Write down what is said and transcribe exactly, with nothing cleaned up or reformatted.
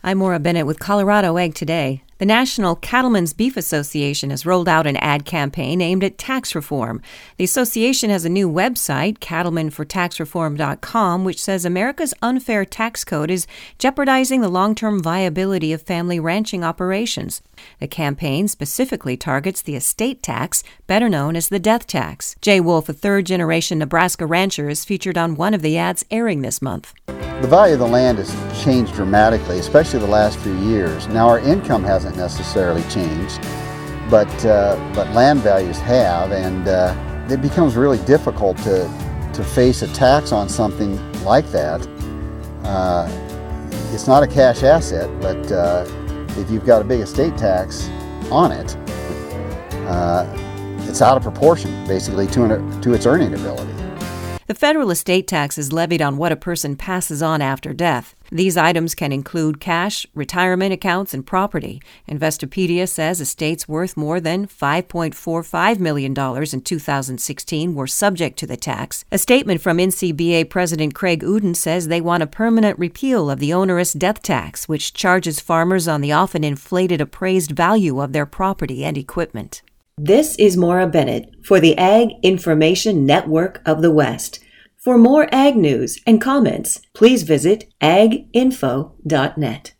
I'm Maura Bennett with Colorado Ag Today. The National Cattlemen's Beef Association has rolled out an ad campaign aimed at tax reform. The association has a new website, cattlemen for tax reform dot com, which says America's unfair tax code is jeopardizing the long-term viability of family ranching operations. The campaign specifically targets the estate tax, better known as the death tax. Jay Wolf, a third-generation Nebraska rancher, is featured on one of the ads airing this month. The value of the land has changed dramatically, especially the last few years. Now our income hasn't necessarily changed, but uh, but land values have, and uh, it becomes really difficult to to face a tax on something like that. Uh, it's not a cash asset, but uh, if you've got a big estate tax on it, uh, it's out of proportion, basically, to an, to its earning ability. The federal estate tax is levied on what a person passes on after death. These items can include cash, retirement accounts, and property. Investopedia says estates worth more than five point four five million dollars in two thousand sixteen were subject to the tax. A statement from N C B A President Craig Uden says they want a permanent repeal of the onerous death tax, which charges farmers on the often inflated appraised value of their property and equipment. This is Maura Bennett for the Ag Information Network of the West. For more ag news and comments, please visit ag info dot net.